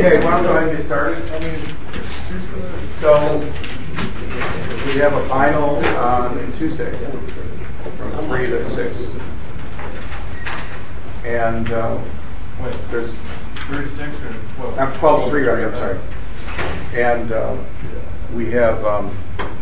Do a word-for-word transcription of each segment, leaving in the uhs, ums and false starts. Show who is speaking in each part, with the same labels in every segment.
Speaker 1: Okay, why don't we go ahead and get started? So, we have a final on Tuesday from three to six. And uh,
Speaker 2: Wait,
Speaker 1: there's
Speaker 2: three to six or twelve?
Speaker 1: I'm twelve to three, right? I'm sorry. And uh, we have um,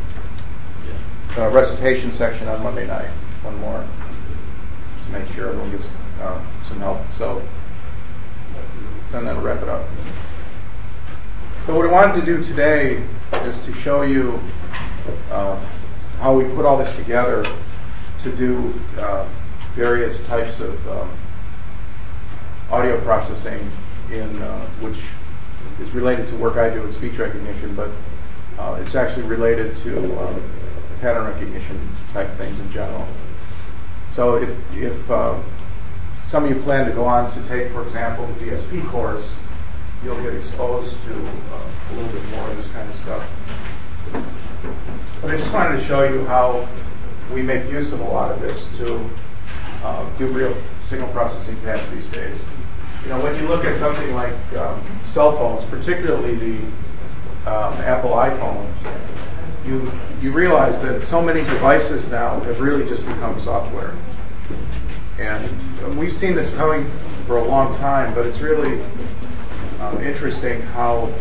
Speaker 1: a recitation section on Monday night. One more to make sure everyone gets uh, some help. So, and then we'll wrap it up. So what I wanted to do today is to show you uh, how we put all this together to do uh, various types of um, audio processing in uh, which is related to work I do in speech recognition, but uh, it's actually related to um, pattern recognition type things in general. So if, if uh, some of you plan to go on to take, for example, the D S P course, you'll get exposed to uh, a little bit more of this kind of stuff. But I just wanted to show you how we make use of a lot of this to uh, do real signal processing tasks these days. You know, when you look at something like um, cell phones, particularly the um, Apple iPhone, you you realize that so many devices now have really just become software. And we've seen this coming for a long time, but it's really um, interesting how,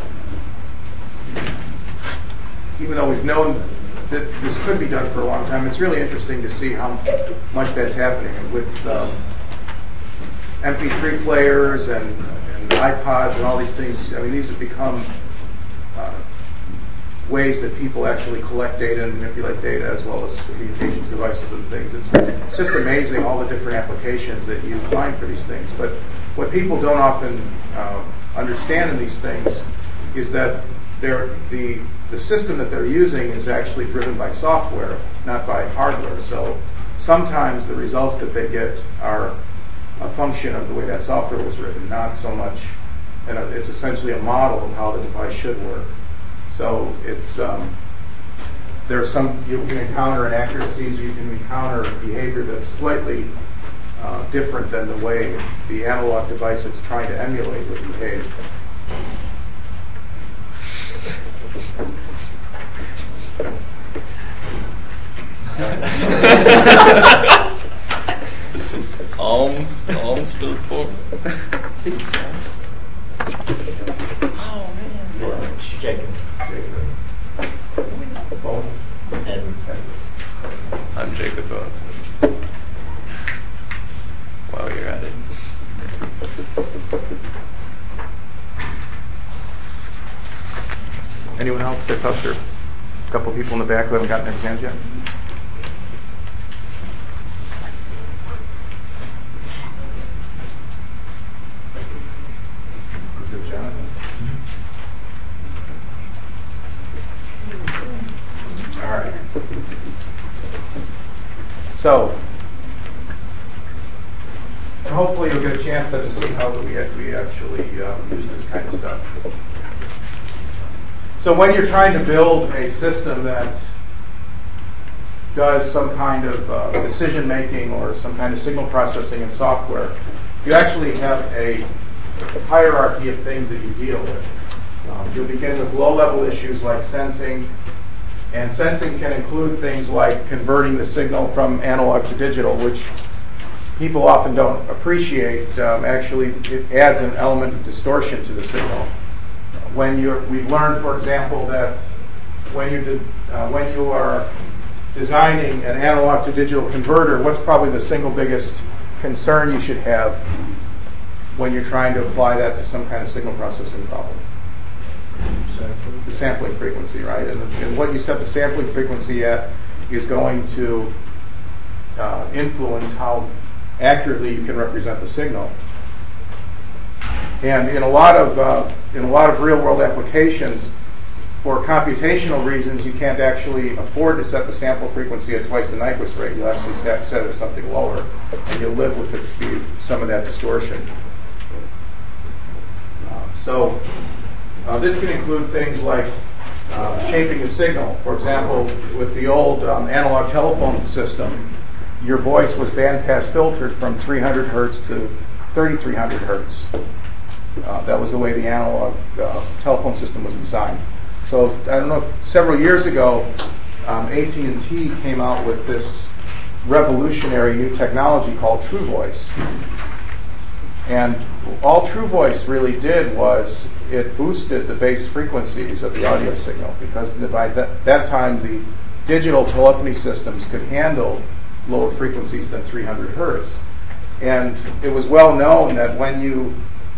Speaker 1: even though we've known that this could be done for a long time, it's really interesting to see how much that's happening. And with um, M P three players and, and iPods and all these things, I mean, these have become uh, ways that people actually collect data and manipulate data, as well as communications devices and things. It's, it's just amazing all the different applications that you find for these things. But what people don't often uh, understand in these things is that they're, the the system that they're using is actually driven by software, not by hardware. So sometimes the results that they get are a function of the way that software was written, not so much, and it's essentially a model of how the device should work. So it's um, there are some, you can encounter inaccuracies, you can encounter behavior that's slightly uh, different than the way the analog device it's trying to emulate would behave.
Speaker 3: Alms, alms for the poor. Please, sir. Oh man.
Speaker 1: Yeah.
Speaker 3: Jacob.
Speaker 1: Jacob. Both.
Speaker 3: Edwards.
Speaker 4: I'm Jacob Bowen. While you're at it.
Speaker 1: Anyone else? I thought there are a couple people in the back who haven't gotten their hands yet. Is it Jonathan? All right. So, hopefully you'll get a chance to see how we we actually um, use this kind of stuff. So when you're trying to build a system that does some kind of uh, decision making or some kind of signal processing in software, you actually have a hierarchy of things that you deal with. Um, you'll begin with low-level issues like sensing, and sensing can include things like converting the signal from analog to digital, which people often don't appreciate. Um, actually, it adds an element of distortion to the signal. When you're, we've learned, for example, that when you de- uh, when you are designing an analog to digital converter, what's probably the single biggest concern you should have when you're trying to apply that to some kind of signal processing problem? Sampling. The sampling frequency, right? And, and what you set the sampling frequency at is going to uh, influence how accurately you can represent the signal. And in a lot of uh, in a lot of real-world applications, for computational reasons, you can't actually afford to set the sample frequency at twice the Nyquist rate. You'll actually set, set it at something lower, and you'll live with it, the, some of that distortion. Uh, so uh, this can include things like uh, shaping the signal. For example, with the old um, analog telephone system, your voice was bandpass filtered from three hundred hertz to thirty-three hundred hertz. Uh, that was the way the analog uh, telephone system was designed. So I don't know if several years ago, um, A T and T came out with this revolutionary new technology called True Voice. And all True Voice really did was it boosted the base frequencies of the audio signal, because by that, that time the digital telephony systems could handle lower frequencies than three hundred hertz. And it was well known that when you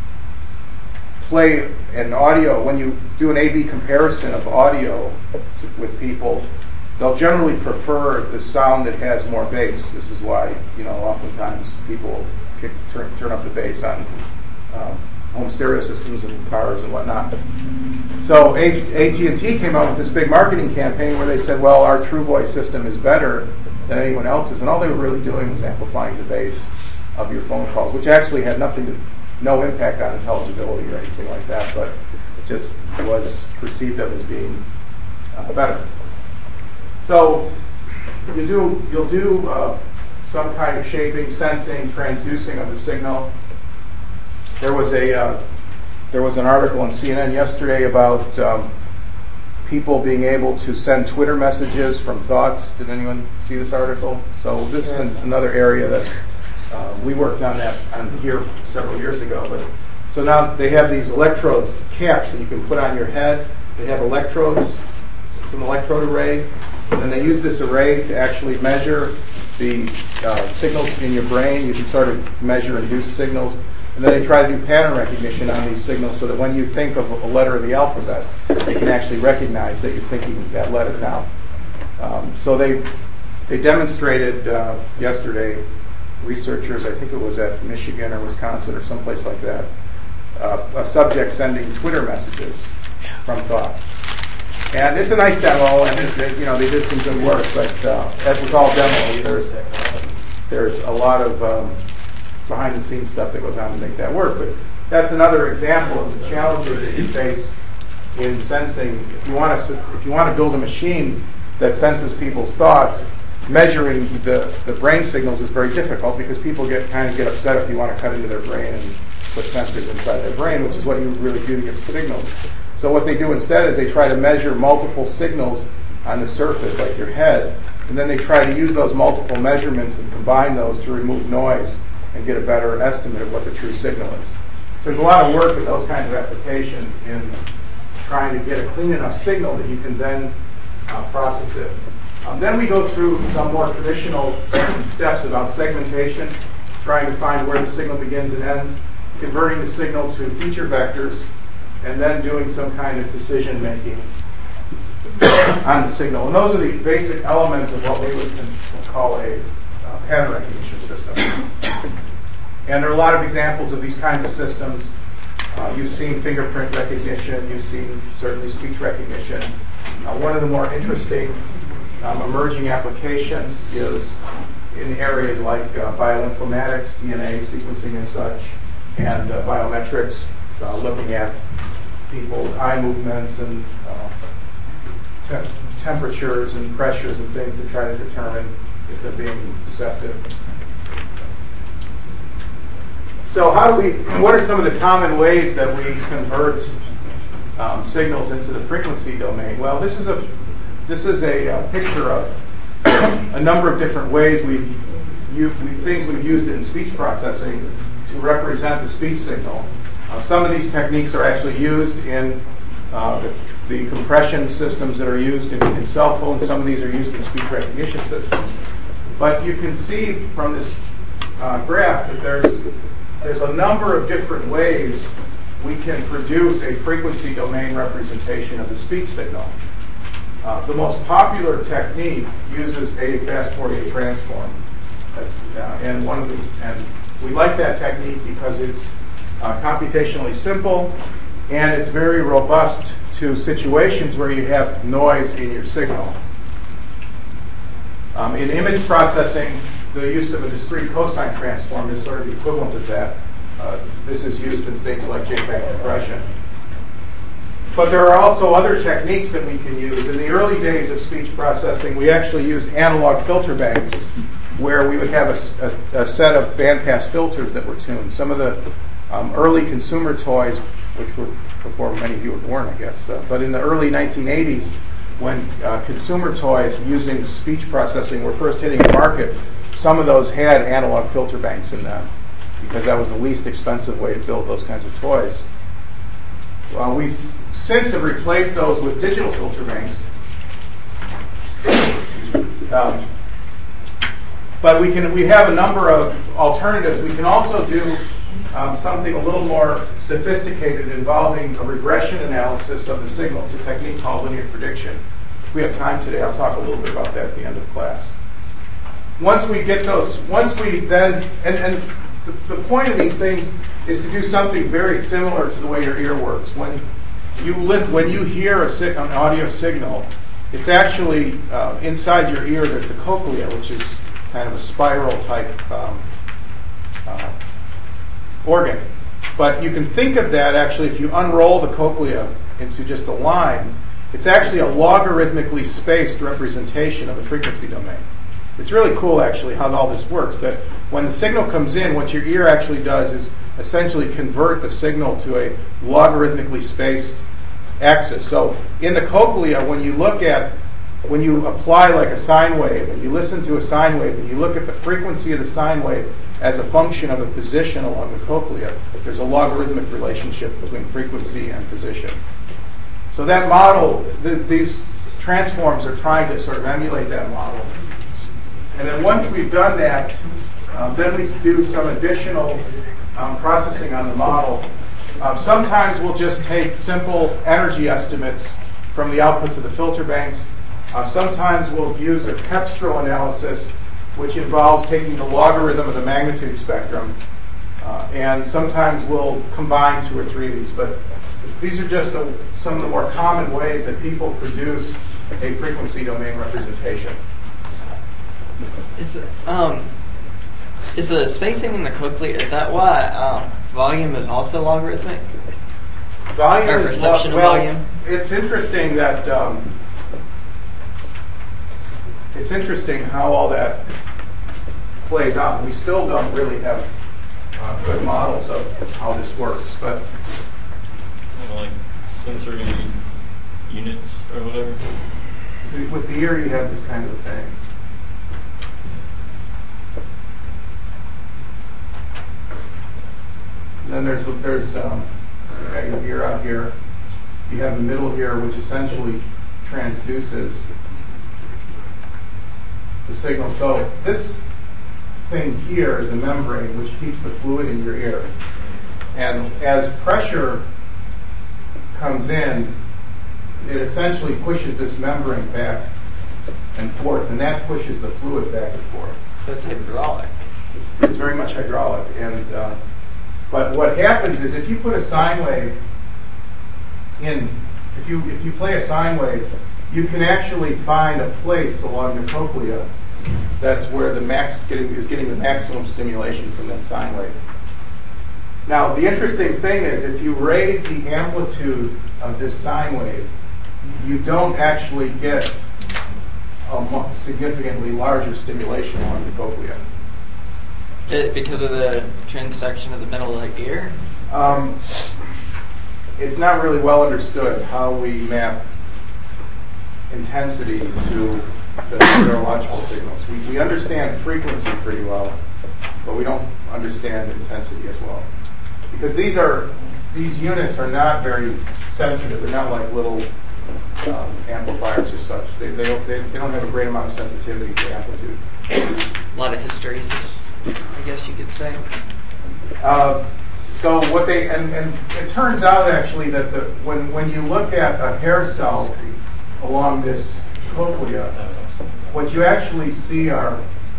Speaker 1: play an audio, when you do an A B comparison of audio to, with people, they'll generally prefer the sound that has more bass. This is why, you know, oftentimes people kick, turn, turn up the bass on um, home stereo systems and cars and whatnot. So A T and T came out with this big marketing campaign where they said, well, our True Voice system is better than anyone else's, and all they were really doing was amplifying the bass of your phone calls, which actually had nothing to, no impact on intelligibility or anything like that, but it just was perceived of as being uh, better. So you do, you'll do uh, some kind of shaping, sensing, transducing of the signal. There was a uh, there was an article on C N N yesterday about um, people being able to send Twitter messages from thoughts. Did anyone see this article? So this is an, another area that uh, we worked on that on here several years ago. But so now they have these electrodes, caps that you can put on your head. They have electrodes. It's an electrode array, and then they use this array to actually measure the uh, signals in your brain. You can sort of measure induced signals. And then they try to do pattern recognition on these signals so that when you think of a letter of the alphabet, they can actually recognize that you're thinking that letter now. Um, so they they demonstrated uh, yesterday, researchers, I think it was at Michigan or Wisconsin or someplace like that, uh, a subject sending Twitter messages from thought. And it's a nice demo, and it, it, you know they did some good work. But uh, as with all demos, there's there's a lot of um, behind-the-scenes stuff that goes on to make that work. But that's another example of the challenges that you face in sensing. If you want to, if you want to build a machine that senses people's thoughts, measuring the, the brain signals is very difficult, because people get kind of get upset if you want to cut into their brain and put sensors inside their brain, which is what you really do to get the signals. So what they do instead is they try to measure multiple signals on the surface, like your head, and then they try to use those multiple measurements and combine those to remove noise and get a better estimate of what the true signal is. There's a lot of work in those kinds of applications in trying to get a clean enough signal that you can then uh, process it. Um, then we go through some more traditional steps about segmentation, trying to find where the signal begins and ends, converting the signal to feature vectors, and then doing some kind of decision making on the signal. And those are the basic elements of what we would call a Uh, pattern recognition system. And there are a lot of examples of these kinds of systems. Uh, you've seen fingerprint recognition, you've seen certainly speech recognition. Uh, one of the more interesting um, emerging applications is in areas like uh, bioinformatics, D N A sequencing and such, and uh, biometrics, uh, looking at people's eye movements and uh, te- temperatures and pressures and things to try to determine if they're being deceptive. So how do we, what are some of the common ways that we convert um, signals into the frequency domain? Well, this is a this is a, a picture of a number of different ways we've you, we, things we've used in speech processing to represent the speech signal. Uh, some of these techniques are actually used in uh, the, the compression systems that are used in, in cell phones. Some of these are used in speech recognition systems. But you can see from this uh, graph that there's there's a number of different ways we can produce a frequency domain representation of the speech signal. Uh, the most popular technique uses a fast Fourier transform. That's, uh, and one of the and we like that technique because it's uh, computationally simple, and it's very robust to situations where you have noise in your signal. Um, in image processing, the use of a discrete cosine transform is sort of the equivalent of that. Uh, this is used in things like JPEG compression. But there are also other techniques that we can use. In the early days of speech processing, we actually used analog filter banks, where we would have a, a, a set of bandpass filters that were tuned. Some of the um, early consumer toys, which were before many of you were born, I guess, uh, but in the early nineteen eighties, when uh, consumer toys using speech processing were first hitting the market, some of those had analog filter banks in them because that was the least expensive way to build those kinds of toys. Well, we s- since have replaced those with digital filter banks. Um, but we can we have a number of alternatives. We can also do um, something a little more sophisticated involving a regression analysis of the signal. It's a technique called linear prediction. If we have time today, I'll talk a little bit about that at the end of class. Once we get those, once we then, and, and the, the point of these things is to do something very similar to the way your ear works. When you lift, when you hear a sig- an audio signal, it's actually uh, inside your ear there's the cochlea, which is kind of a spiral type um, uh, organ. But you can think of that actually if you unroll the cochlea into just a line, it's actually a logarithmically spaced representation of the frequency domain. It's really cool actually how all this works, that when the signal comes in, what your ear actually does is essentially convert the signal to a logarithmically spaced axis. So in the cochlea, when you look at, when you apply like a sine wave, and you listen to a sine wave, and you look at the frequency of the sine wave as a function of the position along the cochlea, there's a logarithmic relationship between frequency and position. So that model, th- these transforms are trying to sort of emulate that model. And then once we've done that, um, then we do some additional um, processing on the model. Um, sometimes we'll just take simple energy estimates from the outputs of the filter banks. Uh, sometimes we'll use a Kepstrel analysis, which involves taking the logarithm of the magnitude spectrum. Uh, and sometimes we'll combine two or three of these. But these are just a, some of the more common ways that people produce a frequency domain representation.
Speaker 5: Is um is the spacing in the cochlea, is that why um, volume is also logarithmic?
Speaker 1: Volume
Speaker 5: Or
Speaker 1: is
Speaker 5: perception
Speaker 1: lo-
Speaker 5: of
Speaker 1: well,
Speaker 5: volume?
Speaker 1: It's interesting that um, it's interesting how all that plays out. We still don't really have uh, good models of how this works, but
Speaker 3: Like sensory units or whatever.
Speaker 1: with the ear you have this kind of thing. And then there's there's um, you got your ear out here. You have the middle here, which essentially transduces the signal. So this thing here is a membrane which keeps the fluid in your ear. And as pressure comes in, it essentially pushes this membrane back and forth, and that pushes the fluid back and forth.
Speaker 5: So it's hydraulic.
Speaker 1: It's, it's very much hydraulic. And uh, but what happens is if you put a sine wave in, if you if you play a sine wave, you can actually find a place along the cochlea that's where the max getting, is getting the maximum stimulation from that sine wave. Now, the interesting thing is if you raise the amplitude of this sine wave, you don't actually get a significantly larger stimulation along the cochlea.
Speaker 5: It, because of the transection of the middle of the ear?
Speaker 1: Um, it's not really well understood how we map intensity to the neurological signals. We, we understand frequency pretty well, but we don't understand intensity as well. Because these are these units are not very sensitive. They're not like little um, amplifiers or such. They, they, don't, they, they don't have a great amount of sensitivity to amplitude.
Speaker 5: It's a lot of hysteresis, I guess you could say.
Speaker 1: Uh, so what they and, and it turns out actually that the, when when you look at a hair cell along this cochlea, what you actually see are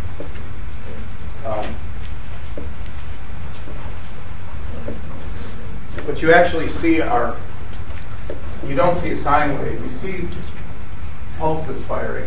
Speaker 1: um, what you actually see are you don't see a sine wave. You see pulses firing.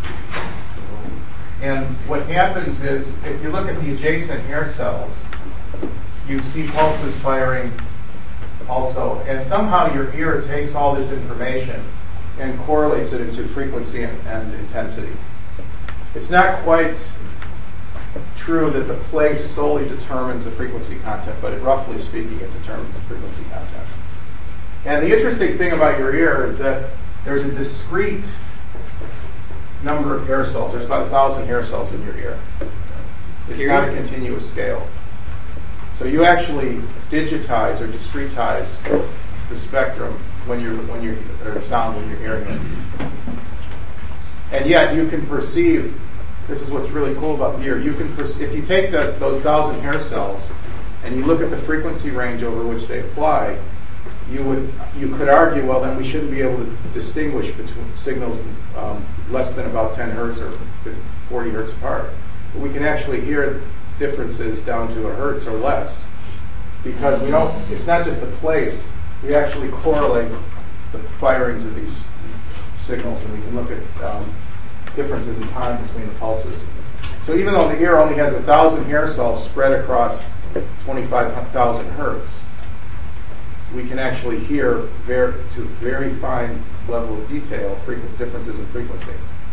Speaker 1: And what happens is, if you look at the adjacent hair cells, you see pulses firing also. And somehow your ear takes all this information and correlates it into frequency and, and intensity. It's not quite true that the place solely determines the frequency content, but it, roughly speaking, it determines the frequency content. And the interesting thing about your ear is that there's a discrete number of hair cells. There's about a thousand hair cells in your ear. It's not a continuous scale. So you actually digitize or discretize the spectrum when you're when you're or sound when you're hearing it. And yet you can perceive. This is what's really cool about the ear. You can perceive, if you take the, those thousand hair cells and you look at the frequency range over which they apply, you would you could argue, well, then we shouldn't be able to distinguish between signals um, less than about ten hertz or forty hertz apart. But we can actually hear differences down to a hertz or less because we don't. It's not just the place. We actually correlate the firings of these signals, and we can look at um, differences in time between the pulses. So even though the ear only has a thousand hair cells spread across twenty-five thousand hertz, we can actually hear very, to a very fine level of detail frequent differences in frequency.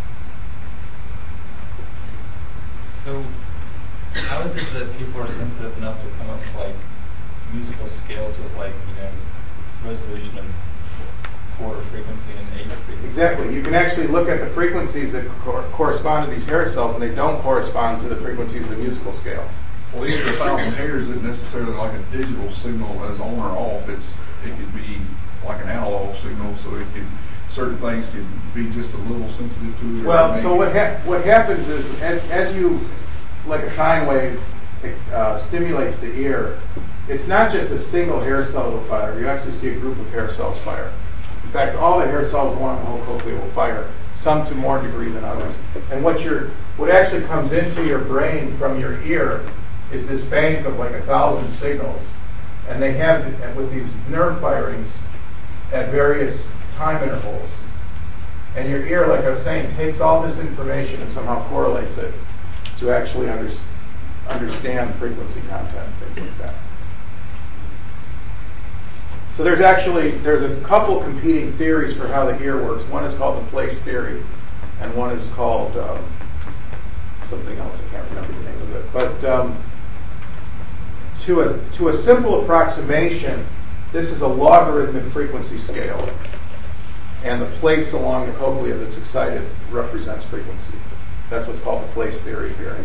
Speaker 2: So, how is it that people are sensitive enough to come up with like musical scales with like, you know, resolution of quarter frequency and eighth frequency?
Speaker 1: Exactly. You can actually look at the frequencies that cor- correspond to these hair cells, and they don't correspond to the frequencies of the musical scale.
Speaker 6: Well, even a thousand hairs isn't necessarily like a digital signal as on or off. It's it could be like an analog signal, so it could certain things could be just a little sensitive to it.
Speaker 1: Well, so what ha- what happens is as, as you, like a sine wave, uh, stimulates the ear, it's not just a single hair cell that will fire. You actually see a group of hair cells fire. In fact, all the hair cells along the whole cochlea will fire, some to more degree than others. And what you're, what actually comes into your brain from your ear is this bank of like a thousand signals, and they have with these nerve firings at various time intervals. And your ear, like I was saying, takes all this information and somehow correlates it to actually under, understand frequency content, things like that. So there's actually there's a couple competing theories for how the ear works. One is called the place theory, and one is called um, something else. I can't remember the name of it. But um, to a to a simple approximation, this is a logarithmic frequency scale, and the place along the cochlea that's excited represents frequency. That's what's called the place theory of hearing.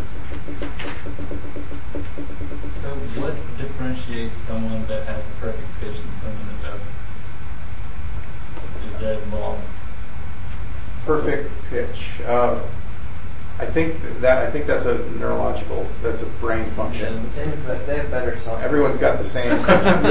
Speaker 2: So what differentiates someone that has a perfect pitch and someone that doesn't? Is that involved?
Speaker 1: Perfect pitch. Uh, I think that I think that's a neurological. That's a brain function.
Speaker 5: They have, they have better software.
Speaker 1: Everyone's got the same.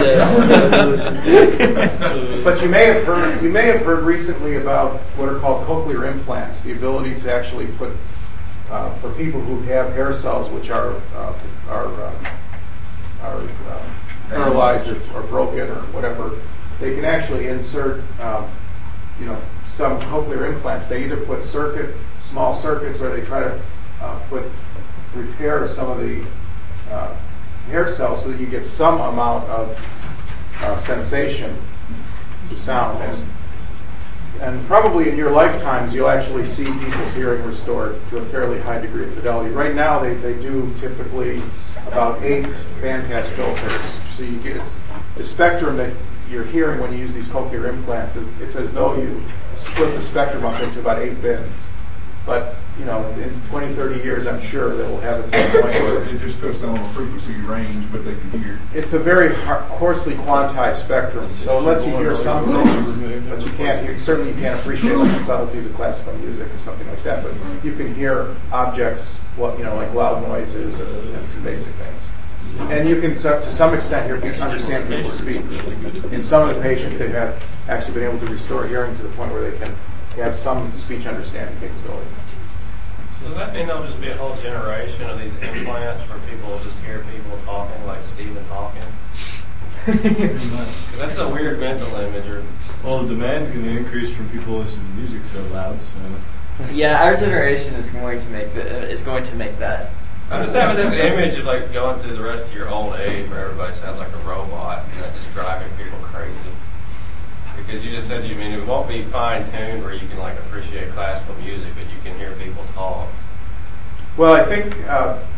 Speaker 3: Yeah.
Speaker 1: But you may have heard you may have heard recently about what are called cochlear implants, the ability to actually put uh, for people who have hair cells which are uh, are uh, are uh, paralyzed or, or broken or whatever, they can actually insert um, you know some cochlear implants. They either put circuit small circuits or they try to uh, put repair some of the uh, hair cells so that you get some amount of uh, sensation to sound. And, and probably in your lifetimes you'll actually see people's hearing restored to a fairly high degree of fidelity. Right now they, they do typically about eight bandpass filters. So you get the spectrum that you're hearing when you use these cochlear implants. Is, it's as though you split the spectrum up into about eight bins. But, you know, in twenty, thirty years, I'm sure they will have it to the point where
Speaker 6: it just cuts down on the frequency range, but they can hear.
Speaker 1: it's a very har- coarsely quantized spectrum, so it lets you hear some things, but you can't hear, certainly you can't appreciate like the subtleties of classical music or something like that, but you can hear objects, what you know, like loud noises and, and some basic things. And you can, so- to some extent, hear, understand people speak. In some of the patients, they've had, actually been able to restore hearing to the point where they can have some speech understanding capability.
Speaker 7: So does that mean there'll just be a whole generation of these implants where people will just hear people talking like Stephen Hawking?
Speaker 2: Pretty much.
Speaker 7: 'Cause that's a weird mental image. Or,
Speaker 2: Well, the demand's going to increase from people listening to music so loud, so.
Speaker 5: Yeah, our generation is going to make the, is going to make that.
Speaker 7: I'm just having this image of like going through the rest of your old age where everybody sounds like a robot and that just driving people crazy. Because you just said, you mean it won't be fine-tuned where you can like appreciate classical music, but you can hear people talk.
Speaker 1: Well, I think uh,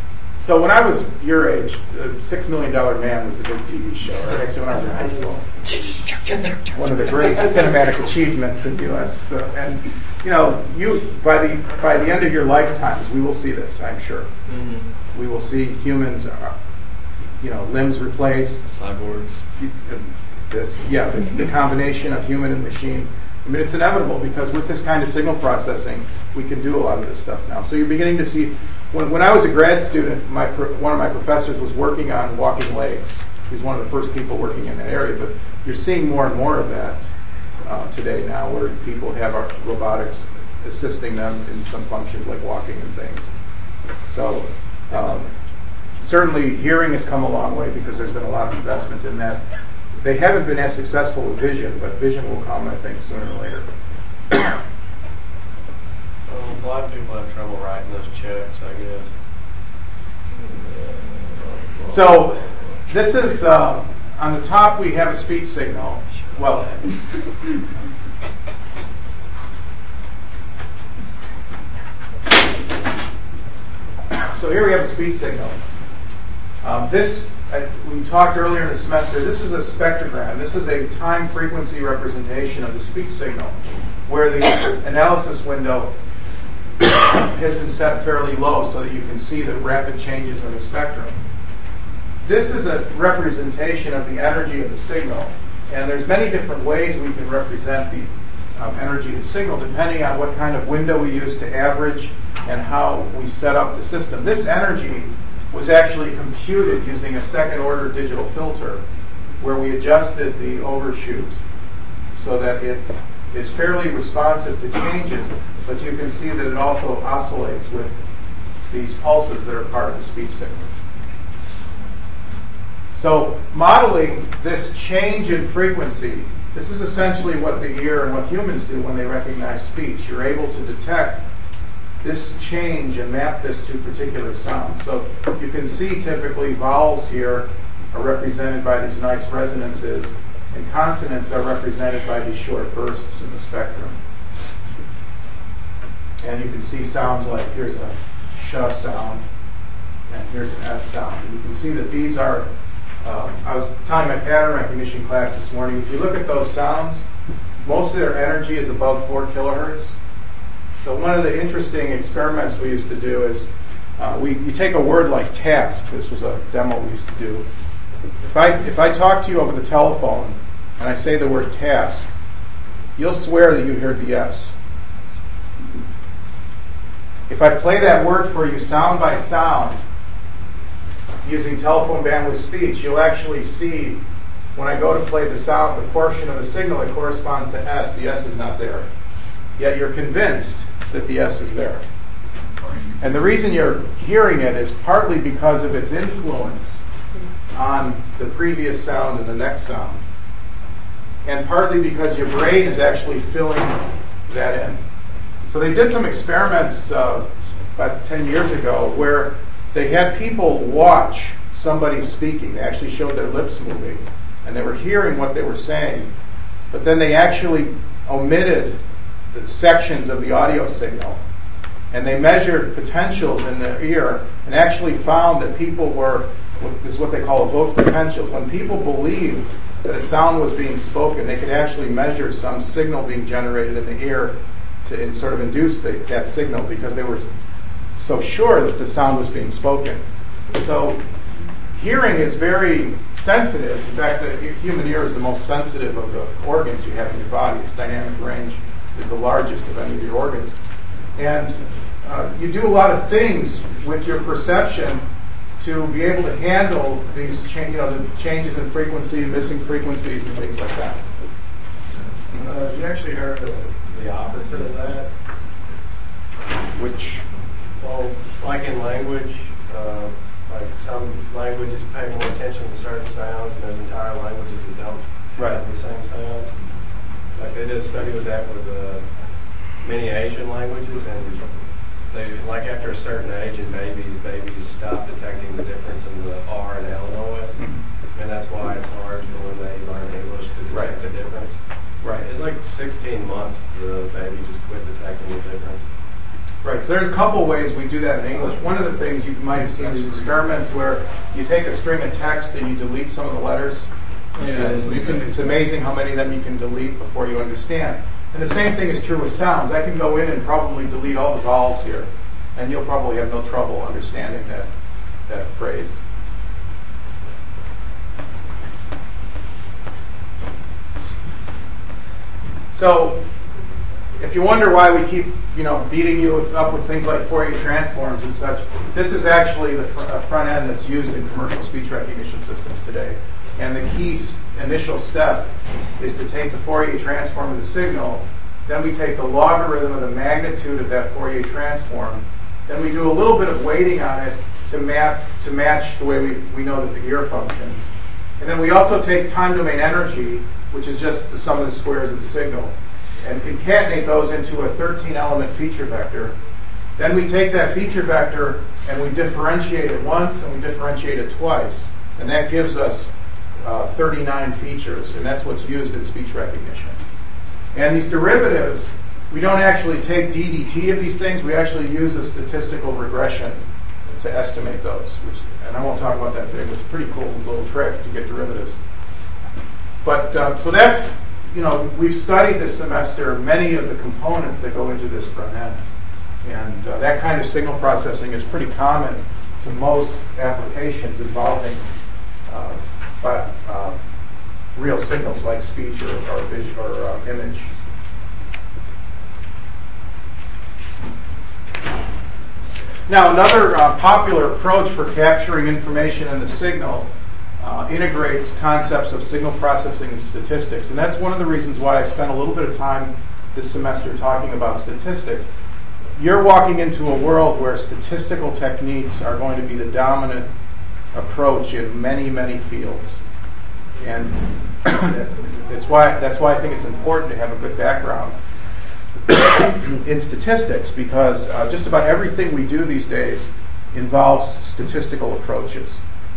Speaker 1: So when I was your age, the Six Million Dollar Man was the big T V show. Right? Actually, when I was in high school, one of the great cinematic achievements in U S Uh, and you know, you by the by the end of your lifetimes, we will see this. I'm sure. Mm-hmm. We will see humans, uh, you know, limbs replaced,
Speaker 4: Cyborgs.
Speaker 1: This, yeah, the, the combination of human and machine. I mean, it's inevitable because with this kind of signal processing, we can do a lot of this stuff now. So you're beginning to see. When, when I was a grad student, my one of my professors was working on walking legs. He was one of the first people working in that area. But you're seeing more and more of that uh, today now, where people have our robotics assisting them in some functions like walking and things. So um, certainly hearing has come a long way because there's been a lot of investment in that. They haven't been as successful with vision, but vision will come, I think, sooner or later.
Speaker 7: Well, a lot of people have trouble writing those checks, I guess.
Speaker 1: So this is, uh, on the top we have a speech signal. Well, so here we have a speech signal. Um, this, uh, we talked earlier in the semester, this is a spectrogram. This is a time frequency representation of the speech signal, where the analysis window has been set fairly low so that you can see the rapid changes in the spectrum. This is a representation of the energy of the signal, and there's many different ways we can represent the um, energy of the signal depending on what kind of window we use to average and how we set up the system. This energy was actually computed using a second order digital filter where we adjusted the overshoot so that it is fairly responsive to changes, but you can see that it also oscillates with these pulses that are part of the speech signal. So modeling this change in frequency, this is essentially what the ear and what humans do when they recognize speech. You're able to detect this change and map this to particular sounds. So you can see typically vowels here are represented by these nice resonances, and consonants are represented by these short bursts in the spectrum. And you can see sounds like, here's a sh sound, and here's an s sound. And you can see that these are, uh, I was telling my pattern recognition class this morning, if you look at those sounds, most of their energy is above four kilohertz. So one of the interesting experiments we used to do is, uh, we you take a word like task. This was a demo we used to do. If I if I talk to you over the telephone and I say the word task, you'll swear that you heard the S. If I play that word for you sound by sound using telephone bandwidth speech, you'll actually see when I go to play the sound, the portion of the signal that corresponds to S, the S is not there. Yet you're convinced that the S is there. And the reason you're hearing it is partly because of its influence on the previous sound and the next sound, and partly because your brain is actually filling that in. So they did some experiments uh, about ten years ago where they had people watch somebody speaking. They actually showed their lips moving, and they were hearing what they were saying, but then they actually omitted the sections of the audio signal, and they measured potentials in the ear and actually found that people were, this is what they call evoked potentials. When people believed that a sound was being spoken, they could actually measure some signal being generated in the ear to in sort of induce the, that signal because they were so sure that the sound was being spoken. So hearing is very sensitive. In fact, the human ear is the most sensitive of the organs you have in your body. Its dynamic range is the largest of any of your organs. And uh, you do a lot of things with your perception to be able to handle these cha- you know, the changes in frequency, missing frequencies, and things like that.
Speaker 7: Uh, you actually heard the, the opposite of that?
Speaker 1: Which?
Speaker 7: Well, like in language, uh, like some languages pay more attention to certain sounds, and there's entire languages that don't
Speaker 1: Right.
Speaker 7: have the same sounds. Like they did a study with that with uh, many Asian languages, and they like after a certain age in babies, babies stop detecting the difference in the R and L noise, mm-hmm. and that's why it's hard for when they learn English to detect
Speaker 1: right.
Speaker 7: the difference.
Speaker 1: Right.
Speaker 7: It's like sixteen months the baby just quit detecting the difference.
Speaker 1: Right, so there's a couple ways we do that in English. One of the things you might have seen these experiments where you take a string of text and you delete some of the letters.
Speaker 6: Yeah,
Speaker 1: And you can, it's amazing how many of them you can delete before you understand. And the same thing is true with sounds. I can go in and probably delete all the vowels here, and you'll probably have no trouble understanding that, that phrase. So, if you wonder why we keep, you know, beating you with, up with things like Fourier transforms and such, this is actually the fr- uh, front end that's used in commercial speech recognition systems today. And the key s- initial step is to take the Fourier transform of the signal, then we take the logarithm of the magnitude of that Fourier transform, then we do a little bit of weighting on it to map to match the way we, we know that the ear functions. And then we also take time domain energy, which is just the sum of the squares of the signal, and concatenate those into a thirteen element feature vector. Then we take that feature vector and we differentiate it once and we differentiate it twice. And that gives us uh, thirty-nine features, and that's what's used in speech recognition. And these derivatives, we don't actually take D D T of these things, we actually use a statistical regression to estimate those. Which, and I won't talk about that today, but it's a pretty cool little trick to get derivatives. But, um, so that's, you know, we've studied this semester many of the components that go into this front end. And uh, that kind of signal processing is pretty common to most applications involving uh, but, uh, real signals like speech or, or, vis- or uh, image. Now, another uh, popular approach for capturing information in the signal uh, integrates concepts of signal processing and statistics. And that's one of the reasons why I spent a little bit of time this semester talking about statistics. You're walking into a world where statistical techniques are going to be the dominant approach in many, many fields. And that's why, that's why I think it's important to have a good background in statistics, because uh, just about everything we do these days involves statistical approaches.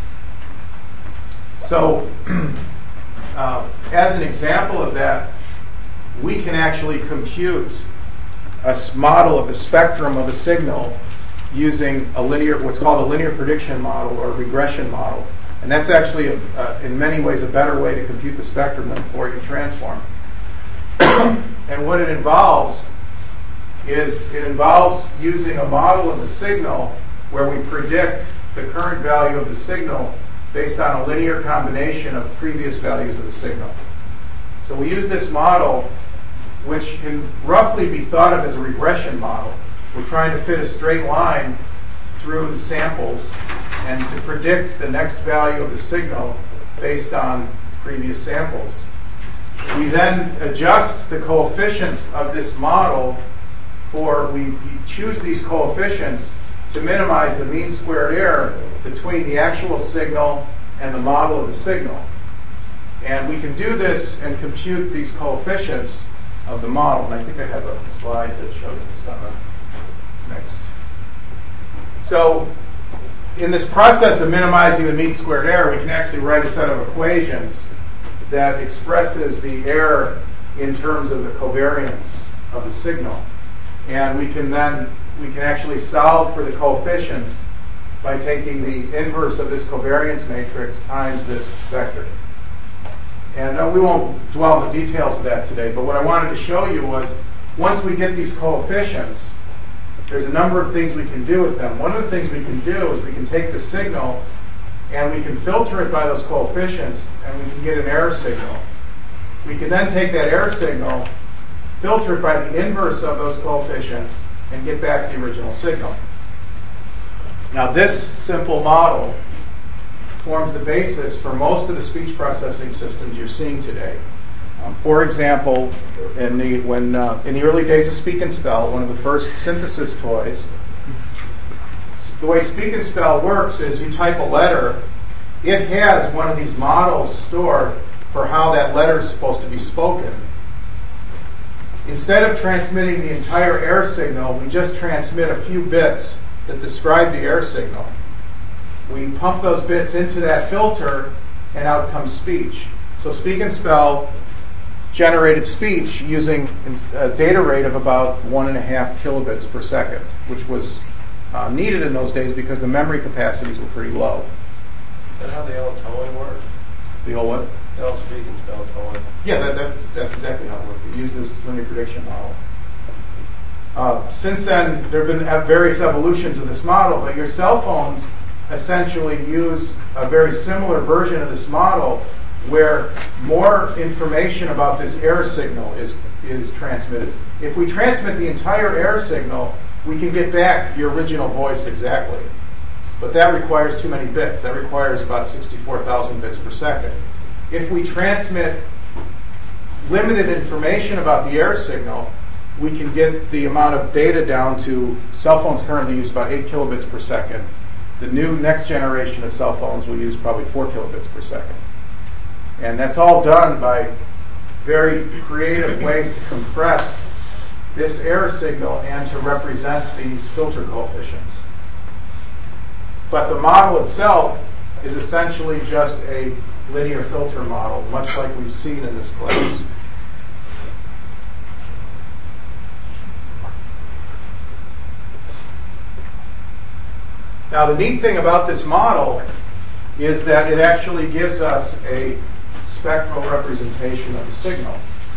Speaker 1: So, uh, as an example of that, we can actually compute a model of the spectrum of a signal using a linear, what's called a linear prediction model or regression model. And that's actually, a, uh, in many ways, a better way to compute the spectrum than Fourier transform. And what it involves is it involves using a model of the signal where we predict the current value of the signal based on a linear combination of previous values of the signal. So we use this model, which can roughly be thought of as a regression model. We're trying to fit a straight line through the samples and to predict the next value of the signal based on previous samples. We then adjust the coefficients of this model for, we choose these coefficients to minimize the mean squared error between the actual signal and the model of the signal. And we can do this and compute these coefficients of the model. And I think I have a slide that shows this on the next. So in this process of minimizing the mean squared error, we can actually write a set of equations that expresses the error in terms of the covariance of the signal. And we can then, we can actually solve for the coefficients by taking the inverse of this covariance matrix times this vector. And uh, we won't dwell on the details of that today, but what I wanted to show you was once we get these coefficients, there's a number of things we can do with them. One of the things we can do is we can take the signal and we can filter it by those coefficients and we can get an error signal. We can then take that error signal, filter it by the inverse of those coefficients, and get back the original signal. Now this simple model forms the basis for most of the speech processing systems you're seeing today. Um, for example, in the, when, uh, in the early days of Speak and Spell, one of the first synthesis toys, the way Speak and Spell works is you type a letter, it has one of these models stored for how that letter is supposed to be spoken. Instead of transmitting the entire error signal, we just transmit a few bits that describe the error signal. We pump those bits into that filter, and out comes speech. So Speak and Spell generated speech using a data rate of about one and a half kilobits per second, which was uh, needed in those days because the memory capacities were pretty low.
Speaker 7: Is that how the old towing worked?
Speaker 1: The old what?
Speaker 7: The old speak and spell towing?
Speaker 1: Yeah, that, that's, that's exactly how it worked. It used this linear prediction model. Uh, since then, there have been various evolutions of this model, but your cell phones essentially use a very similar version of this model where more information about this air signal is, is transmitted. If we transmit the entire air signal, we can get back your original voice exactly. But that requires too many bits. That requires about sixty-four thousand bits per second. If we transmit limited information about the air signal, we can get the amount of data down to, cell phones currently use about eight kilobits per second. The new next generation of cell phones will use probably four kilobits per second. And that's all done by very creative ways to compress this air signal and to represent these filter coefficients. But the model itself is essentially just a linear filter model, much like we've seen in this class. Now, the neat thing about this model is that it actually gives us a spectral representation of the signal.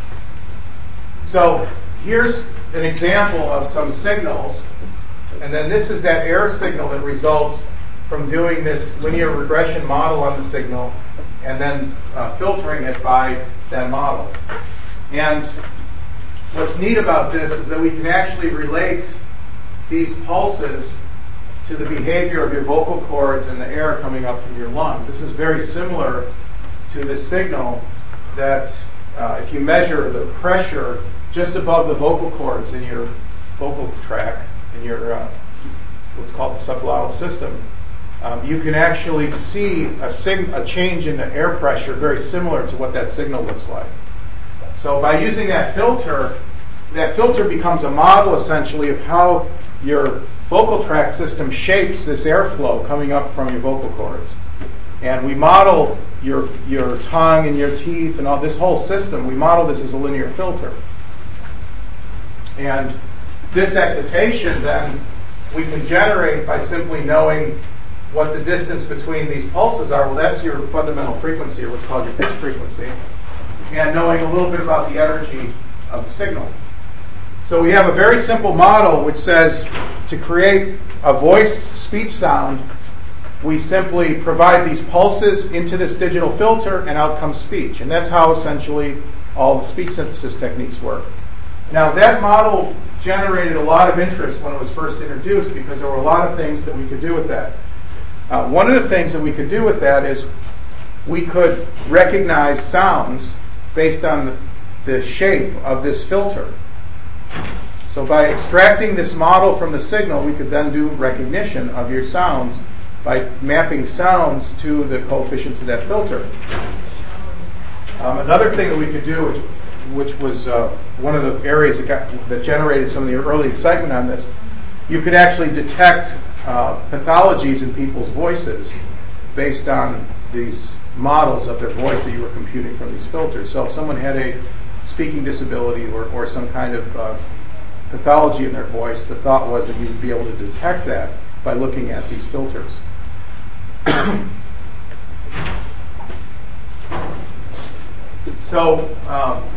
Speaker 1: So here's an example of some signals, and then this is that air signal that results from doing this linear regression model on the signal and then uh, filtering it by that model. And what's neat about this is that we can actually relate these pulses to the behavior of your vocal cords and the air coming up from your lungs. This is very similar to the signal that uh, if you measure the pressure just above the vocal cords in your vocal tract, in your uh, what's called the subglottal system, um, you can actually see a, sig- a change in the air pressure very similar to what that signal looks like. So by using that filter, that filter becomes a model essentially of how your vocal tract system shapes this airflow coming up from your vocal cords. And we model your your tongue and your teeth and all this whole system, we model this as a linear filter. And this excitation then we can generate by simply knowing what the distance between these pulses are. Well, that's your fundamental frequency, or what's called your pitch frequency, and knowing a little bit about the energy of the signal. So we have a very simple model which says to create a voiced speech sound, we simply provide these pulses into this digital filter and out comes speech. And that's how essentially all the speech synthesis techniques work. Now that model generated a lot of interest when it was first introduced because there were a lot of things that we could do with that. Uh, one of the things that we could do with that is we could recognize sounds based on the, the shape of this filter. So by extracting this model from the signal, we could then do recognition of your sounds by mapping sounds to the coefficients of that filter. Um, another thing that we could do, which, which was uh, one of the areas that, got, that generated some of the early excitement on this, you could actually detect uh, pathologies in people's voices based on these models of their voice that you were computing from these filters. So if someone had a speaking disability or, or some kind of uh, pathology in their voice, the thought was that you'd be able to detect that by looking at these filters. so, um,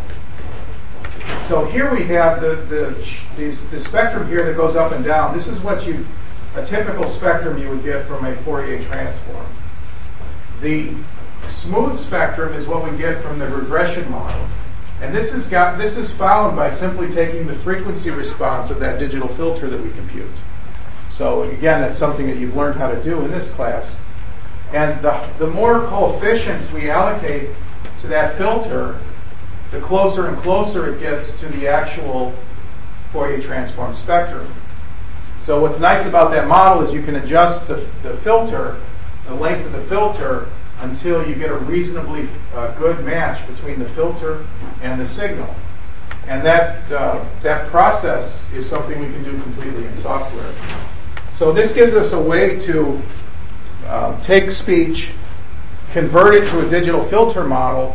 Speaker 1: so here we have the the, these, the spectrum here that goes up and down. This is what you a typical spectrum you would get from a Fourier transform. The smooth spectrum is what we get from the regression model. And this is got this is found by simply taking the frequency response of that digital filter that we compute. So again, that's something that you've learned how to do in this class. And the, the more coefficients we allocate to that filter, the closer and closer it gets to the actual Fourier transform spectrum. So what's nice about that model is you can adjust the, the filter, the length of the filter, until you get a reasonably uh, good match between the filter and the signal. And that uh, that process is something we can do completely in software. So this gives us a way to uh, take speech, convert it to a digital filter model,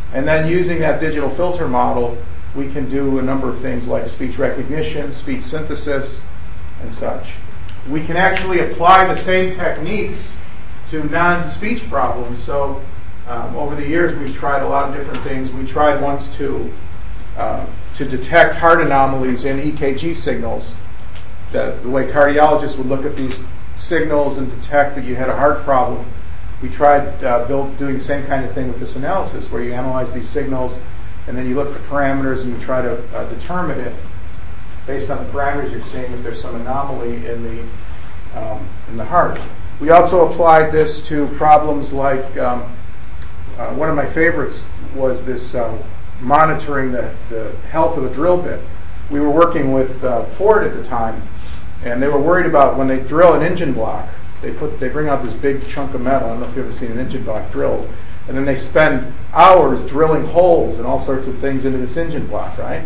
Speaker 1: And then using that digital filter model, we can do a number of things like speech recognition, speech synthesis, and such. We can actually apply the same techniques to non-speech problems. So um, over the years, we've tried a lot of different things. We tried once to uh, to detect heart anomalies in E K G signals. The, the way cardiologists would look at these signals and detect that you had a heart problem. We tried uh, build, doing the same kind of thing with this analysis, where you analyze these signals and then you look for parameters and you try to uh, determine if, based on the parameters you're seeing, if there's some anomaly in the um, in the heart. We also applied this to problems like um, uh, one of my favorites was this uh, monitoring the, the health of a drill bit. We were working with uh, Ford at the time, and they were worried about when they drill an engine block, they put they bring out this big chunk of metal. I don't know if you've ever seen an engine block drilled, and then they spend hours drilling holes and all sorts of things into this engine block, right?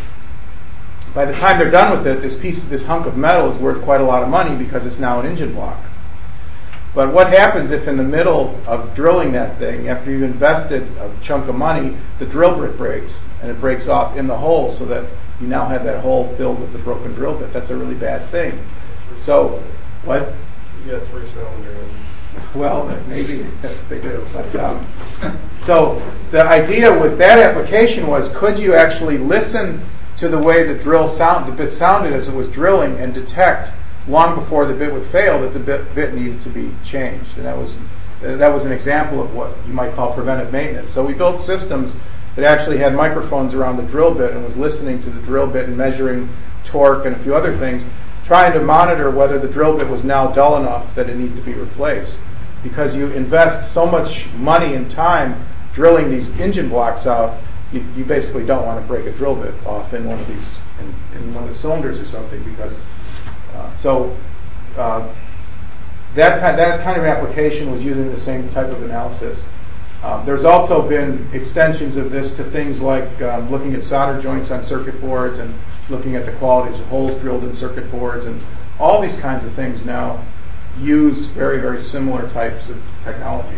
Speaker 1: By the time they're done with it, this piece, this hunk of metal is worth quite a lot of money because it's now an engine block. But what happens if in the middle of drilling that thing, after you've invested a chunk of money, the drill bit breaks and it breaks off in the hole so that you now have that hole filled with the broken drill bit? That's a really bad thing. So, what?
Speaker 7: You got three cylinder in.
Speaker 1: Well, maybe that's what they do. But, um, so the idea with that application was, could you actually listen to the way the drill sound, the bit sounded as it was drilling, and detect long before the bit would fail that the bit, bit needed to be changed? And that was uh, that was an example of what you might call preventive maintenance. So we built systems that actually had microphones around the drill bit and was listening to the drill bit and measuring torque and a few other things, trying to monitor whether the drill bit was now dull enough that it needed to be replaced. Because you invest so much money and time drilling these engine blocks out, you, you basically don't want to break a drill bit off in one of these, in, in one of the cylinders or something. Because uh, so uh, that kind, that kind of application was using the same type of analysis. Um, there's also been extensions of this to things like um, looking at solder joints on circuit boards and looking at the qualities of holes drilled in circuit boards, and all these kinds of things now use very, very similar types of technology.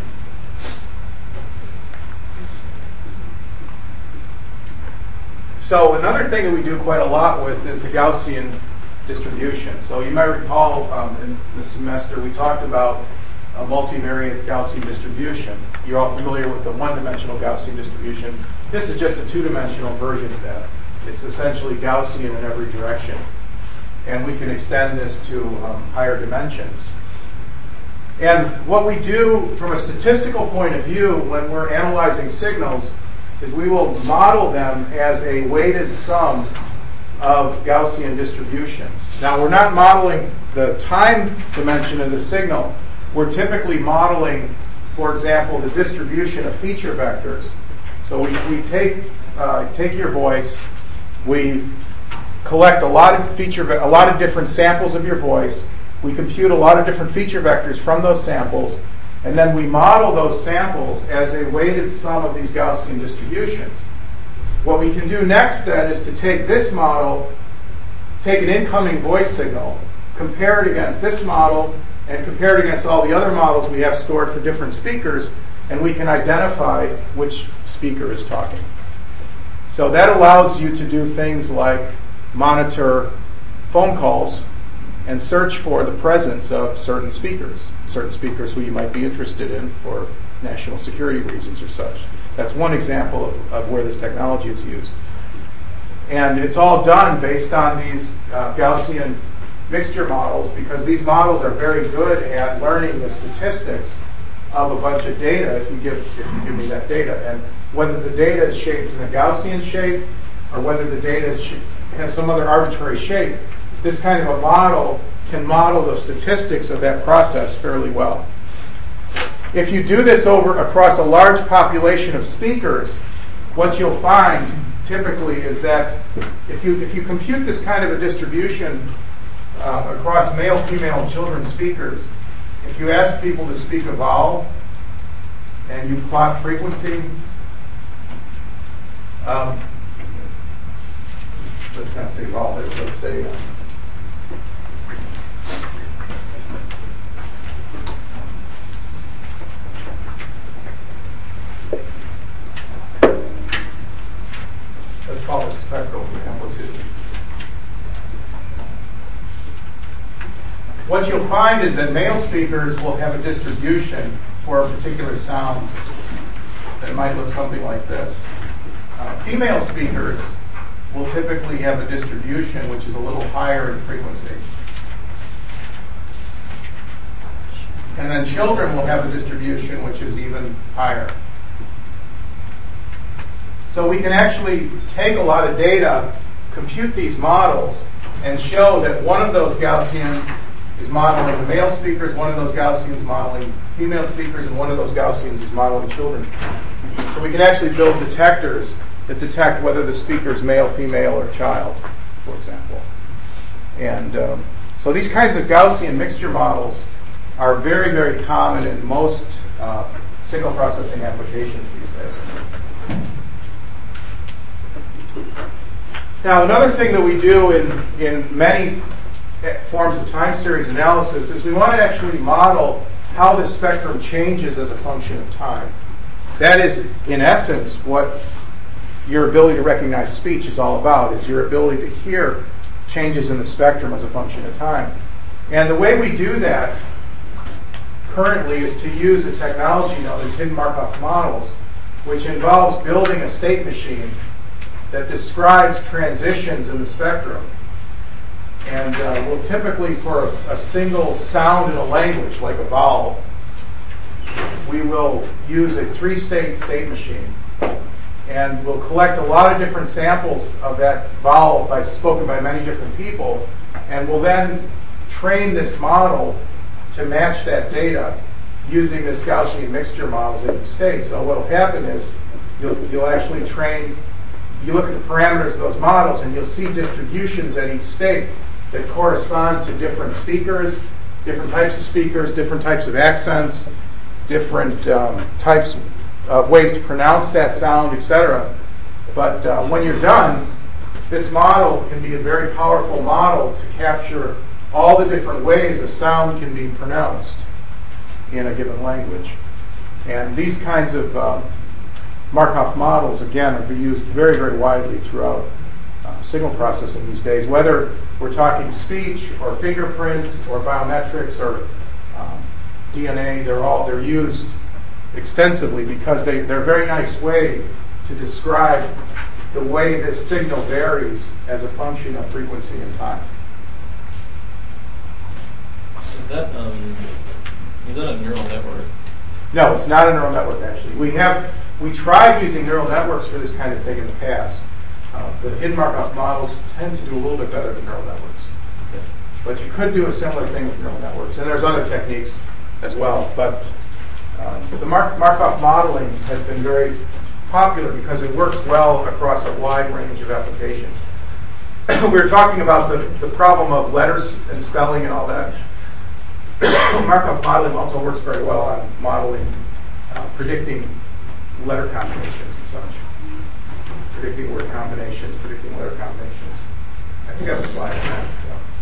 Speaker 1: So another thing that we do quite a lot with is the Gaussian distribution. So you might recall um, in the semester we talked about a multivariate Gaussian distribution. You're all familiar with the one-dimensional Gaussian distribution. This is just a two-dimensional version of that. It's essentially Gaussian in every direction. And we can extend this to um, higher dimensions. And what we do from a statistical point of view when we're analyzing signals is we will model them as a weighted sum of Gaussian distributions. Now, we're not modeling the time dimension of the signal. We're typically modeling, for example, the distribution of feature vectors. So we, we take uh, take your voice, we collect a lot of feature, a lot of different samples of your voice. We compute a lot of different feature vectors from those samples, and then we model those samples as a weighted sum of these Gaussian distributions. What we can do next then is to take this model, take an incoming voice signal, compare it against this model, and compare it against all the other models we have stored for different speakers, and we can identify which speaker is talking. So that allows you to do things like monitor phone calls and search for the presence of certain speakers, certain speakers who you might be interested in for national security reasons or such. That's one example of, of where this technology is used. And it's all done based on these uh, Gaussian mixture models, because these models are very good at learning the statistics of a bunch of data if you give, if you give me that data. And whether the data is shaped in a Gaussian shape or whether the data is sh- has some other arbitrary shape, this kind of a model can model the statistics of that process fairly well. If you do this over across a large population of speakers, what you'll find typically is that if you if you compute this kind of a distribution uh, across male, female, and children speakers, if you ask people to speak a vowel and you plot frequency, um, let's not say vowel, let's say uh, what you'll find is that male speakers will have a distribution for a particular sound that might look something like this. Uh, female speakers will typically have a distribution which is a little higher in frequency. And then children will have a distribution which is even higher. So we can actually take a lot of data, compute these models, and show that one of those Gaussians is modeling the male speakers, one of those Gaussians is modeling female speakers, and one of those Gaussians is modeling children. So we can actually build detectors that detect whether the speaker is male, female, or child, for example. And um, so these kinds of Gaussian mixture models are very, very common in most uh, signal processing applications these days. Now, another thing that we do in, in many forms of time series analysis is we want to actually model how the spectrum changes as a function of time. That is, in essence, what your ability to recognize speech is all about, is your ability to hear changes in the spectrum as a function of time. And the way we do that currently is to use a technology known as hidden Markov models, which involves building a state machine that describes transitions in the spectrum. And uh, we'll typically, for a, a single sound in a language, like a vowel, we will use a three-state state machine. And we'll collect a lot of different samples of that vowel by, spoken by many different people, and we'll then train this model to match that data using this Gaussian mixture models in each state. So what will happen is you'll, you'll actually train, you look at the parameters of those models, and you'll see distributions at each state that correspond to different speakers, different types of speakers, different types of accents, different um, types of ways to pronounce that sound, et cetera. But uh, when you're done, this model can be a very powerful model to capture all the different ways a sound can be pronounced in a given language. And these kinds of um, Markov models, again, are used very, very widely throughout uh, signal processing these days, whether we're talking speech or fingerprints or biometrics or um, D N A. They're all they're used extensively because they, they're a very nice way to describe the way this signal varies as a function of frequency and time.
Speaker 2: Is that um, is that a neural network?
Speaker 1: No, it's not a neural network, actually. We have we tried using neural networks for this kind of thing in the past. Uh, the hidden Markov models tend to do a little bit better than neural networks. Okay. But you could do a similar thing with neural networks, and there's other techniques as well. But um, the Mar- Markov modeling has been very popular because it works well across a wide range of applications. We were talking about the, the problem of letters and spelling and all that. Markov modeling also works very well on modeling, uh, predicting letter combinations and such. Predicting word combinations, predicting letter combinations. I think I have a slide on that.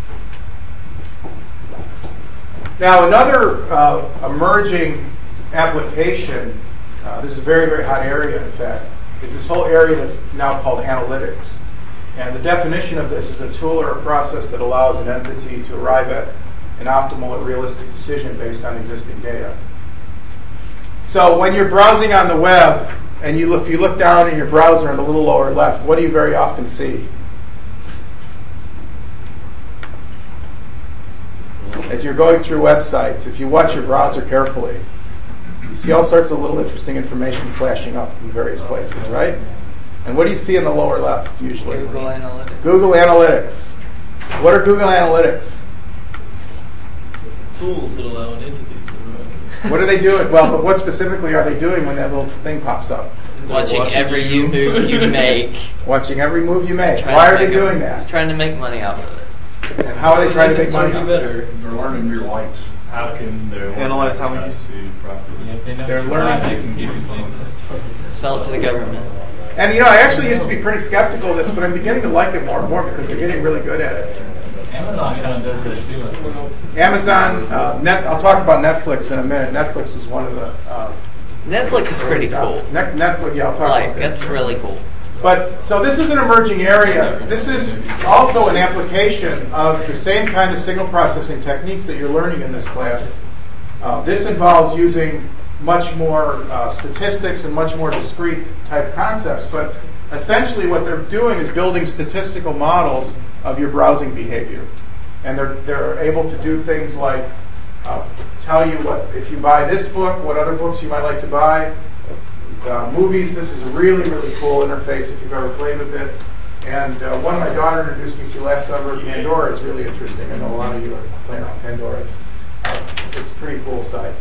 Speaker 1: Yeah. Now, another uh, emerging application, uh, this is a very, very hot area, in fact, is this whole area that's now called analytics. And the definition of this is a tool or a process that allows an entity to arrive at an optimal or realistic decision based on existing data. So when you're browsing on the web, and you look, if you look down in your browser in the little lower left, what do you very often see? As you're going through websites, if you watch your browser carefully, you see all sorts of little interesting information flashing up in various places, right? And what do you see in the lower left usually?
Speaker 5: Google Analytics.
Speaker 1: Google Analytics. What are Google Analytics?
Speaker 3: Tools that allow an entity to
Speaker 1: What are they doing? Well, but what specifically are they doing when that little thing pops up?
Speaker 5: Watching every you move you make.
Speaker 1: Watching every move you make.
Speaker 5: Trying
Speaker 1: Why
Speaker 5: to
Speaker 1: are they
Speaker 5: make
Speaker 1: doing
Speaker 5: a-
Speaker 1: that?
Speaker 5: Trying to make money off of it.
Speaker 1: And how are they trying to make money?
Speaker 2: Serve you better.
Speaker 6: They're learning your likes.
Speaker 2: How can they
Speaker 8: Analyze how many-
Speaker 2: properly? Yeah, if they know
Speaker 1: They're
Speaker 2: what you
Speaker 1: learning.
Speaker 2: like, they can give you things.
Speaker 5: Sell it to the government.
Speaker 1: And you know, I actually used to be pretty skeptical of this, but I'm beginning to like it more and more because they're getting really good at it.
Speaker 2: Amazon kind of does that too. I think.
Speaker 1: Amazon, uh, Net, I'll talk about Netflix in a minute. Netflix is one of the. Uh,
Speaker 5: Netflix is pretty cool.
Speaker 1: Net, Netflix, yeah, I'll talk
Speaker 5: Like,
Speaker 1: about that.
Speaker 5: that's really cool.
Speaker 1: But, so this is an emerging area. This is also an application of the same kind of signal processing techniques that you're learning in this class. Uh, this involves using much more uh, statistics and much more discrete type concepts, but essentially what they're doing is building statistical models of your browsing behavior. And they're, they're able to do things like uh, tell you what, if you buy this book, what other books you might like to buy. Uh, movies, this is a really, really cool interface if you've ever played with it. And uh, one my daughter introduced me to last summer, Pandora, is really interesting. I know a lot of you are playing on Pandora. It's, uh, it's a pretty cool site.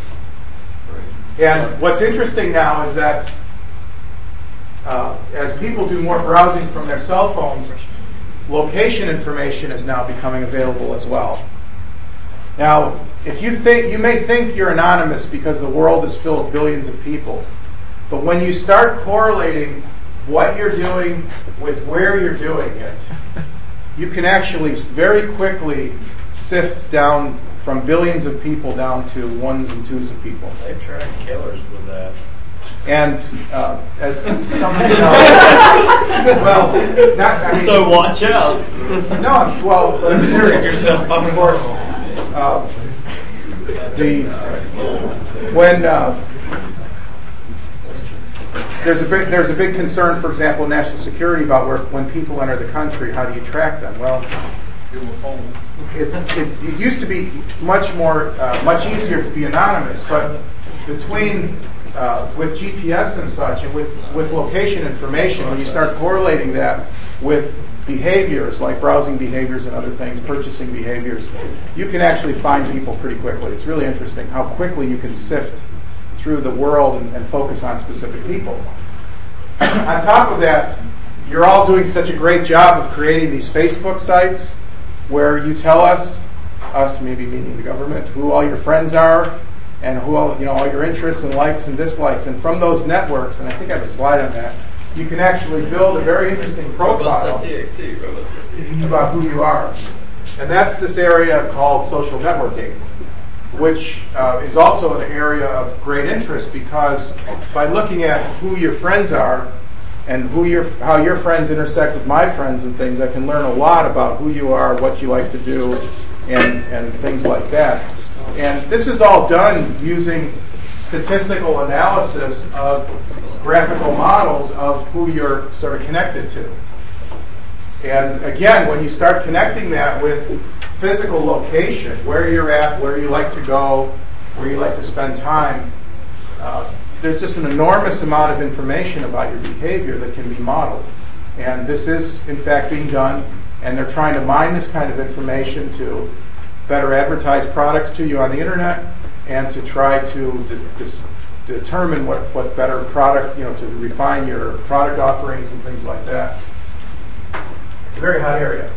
Speaker 1: And what's interesting now is that uh, as people do more browsing from their cell phones, location information is now becoming available as well. Now, if you think, you may think you're anonymous because the world is filled with billions of people. But when you start correlating what you're doing with where you're doing it, you can actually very quickly sift down from billions of people down to ones and twos of people.
Speaker 7: They've tried killers with that.
Speaker 1: And uh, as some of you know, well, not, I mean,
Speaker 3: So watch out.
Speaker 1: no, well, I'm serious. Yourself, of course. Uh, the when uh, there's a big there's a big concern, for example, in national security about where when people enter the country, how do you track them? Well, it's, it, it used to be much more uh, much easier to be anonymous, but between uh, with G P S and such, and with with location information, when you start correlating that with behaviors like browsing behaviors and other things, purchasing behaviors, you can actually find people pretty quickly. It's really interesting how quickly you can sift through the world and, and focus on specific people. On top of that, you're all doing such a great job of creating these Facebook sites where you tell us, us maybe meaning the government, who all your friends are and who all, you know, all your interests and likes and dislikes. And from those networks, and I think I have a slide on that, you can actually build a very interesting profile about who you are. And that's this area called social networking, which uh, is also an area of great interest because by looking at who your friends are and who your how your friends intersect with my friends and things, I can learn a lot about who you are, what you like to do, and, and things like that. And this is all done using statistical analysis of graphical models of who you're sort of connected to. And again, when you start connecting that with physical location, where you're at, where you like to go, where you like to spend time, uh, there's just an enormous amount of information about your behavior that can be modeled. And this is, in fact, being done, and they're trying to mine this kind of information to better advertise products to you on the internet and to try to de- de- determine what, what better product, you know, to refine your product offerings and things like that. It's a very hot area.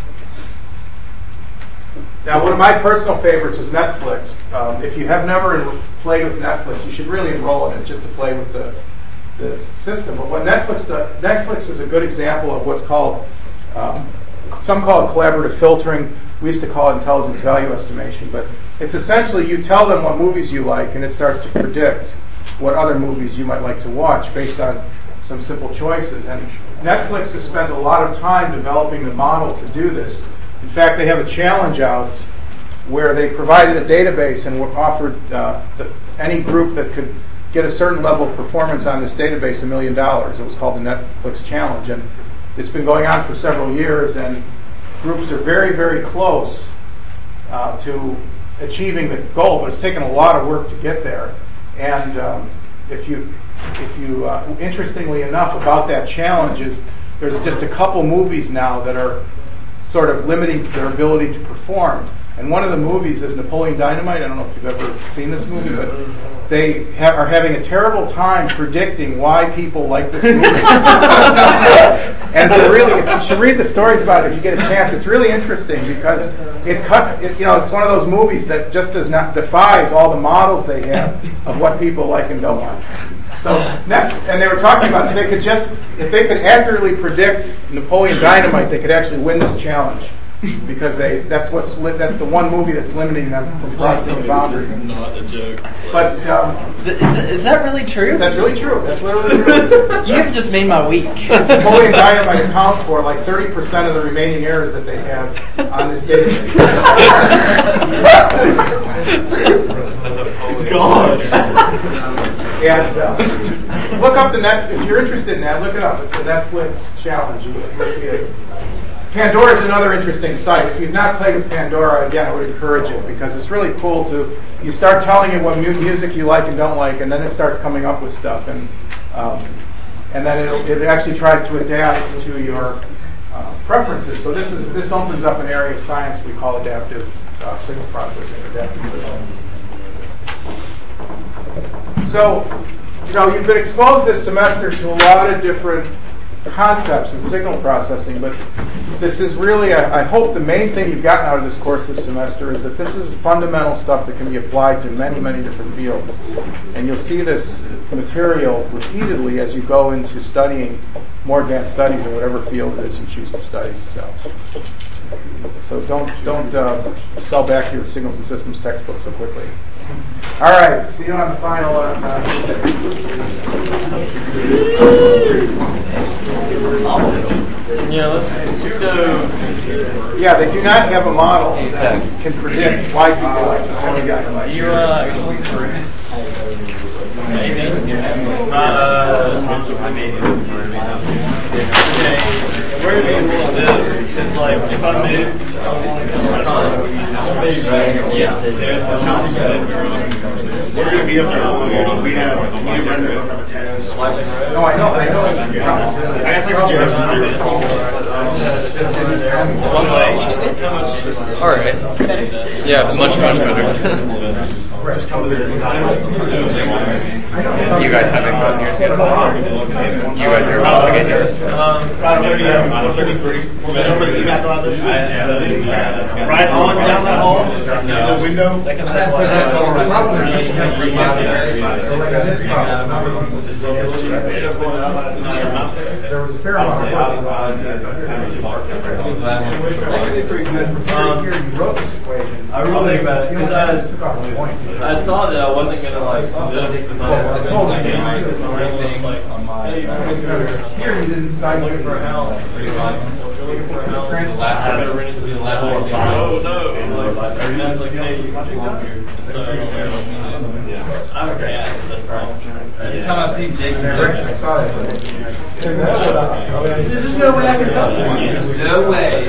Speaker 1: Now, one of my personal favorites is Netflix. Um, if you have never played with Netflix, you should really enroll in it just to play with the, the system. But what Netflix does, Netflix is a good example of what's called, um, some call it collaborative filtering. We used to call it intelligence value estimation. But it's essentially you tell them what movies you like, and it starts to predict what other movies you might like to watch based on some simple choices. And Netflix has spent a lot of time developing the model to do this. In fact, they have a challenge out where they provided a database and offered uh, the, any group that could get a certain level of performance on this database a million dollars. It was called the Netflix Challenge, and it's been going on for several years, and groups are very, very close uh, to achieving the goal, but it's taken a lot of work to get there. And um, if you, if you, uh, interestingly enough, about that challenge is there's just a couple movies now that are sort of limiting their ability to perform. And one of the movies is Napoleon Dynamite. I don't know if you've ever seen this movie, but they ha- are having a terrible time predicting why people like this movie. And to really, you should read the stories about it if you get a chance. It's really interesting because it cuts. It, you know, it's one of those movies that just does not defies all the models they have of what people like and don't like. So, and they were talking about if they could just, if they could accurately predict Napoleon Dynamite, they could actually win this challenge. because they that's what's li- that's the one movie that's limiting them from crossing the boundaries.
Speaker 3: This is not a joke.
Speaker 1: But um,
Speaker 5: Th- Is, is that really true?
Speaker 1: that's really true. That's literally true.
Speaker 5: You've just made my week.
Speaker 1: Napoleon Dynamite accounts for like thirty percent of the remaining errors that they have on this database.
Speaker 5: God.
Speaker 1: And uh, look up the net if you're interested in that. Look it up. It's the Netflix challenge. You- You'll see it. Pandora is another interesting site. If you've not played with Pandora, again, I would encourage it because it's really cool to. You start telling it what mu- music you like and don't like, and then it starts coming up with stuff, and um, and then it'll, it actually tries to adapt to your uh, preferences. So this is this opens up an area of science we call adaptive uh, signal processing, adaptive systems. So, you know, you've been exposed this semester to a lot of different concepts in signal processing, but this is really, I, I hope the main thing you've gotten out of this course this semester is that this is fundamental stuff that can be applied to many, many different fields. And you'll see this material repeatedly as you go into studying more advanced studies in whatever field it is you choose to study. So, so don't don't uh, sell back your signals and systems textbook so quickly. All right, see you on the final. Uh,
Speaker 3: Yeah, let's let's go.
Speaker 1: yeah, they do not have a model that can predict why people like the only guy.
Speaker 3: You uh, are you looking for maybe? Uh, where do you live? It's like if I move, yeah.
Speaker 8: We're going to be up there. We have we have rendered up a test.
Speaker 1: No, I know, I know.
Speaker 8: I got some suggestions.
Speaker 3: One way.
Speaker 4: All right. Yeah, much much better.
Speaker 8: Just come to the
Speaker 4: You guys haven't gotten yours yet? You guys are about to get yours?
Speaker 8: About thirty-three. Right on down that hall?
Speaker 3: No.
Speaker 8: The window?
Speaker 1: There was a fair amount of here you wrote this equation.
Speaker 2: I really think about it because I, I thought that I wasn't gonna like live because I was like on my
Speaker 1: Here you didn't cite
Speaker 2: looking for a house. Looking for a house.
Speaker 1: Last
Speaker 2: I better rent it to the last one. Oh no! And like, and that's like, hey, you can sit down here. And so yeah, I'm a cat. Is that a problem? Every time I see Jake,
Speaker 1: I saw that.
Speaker 2: there's no way I can help you. There's no way.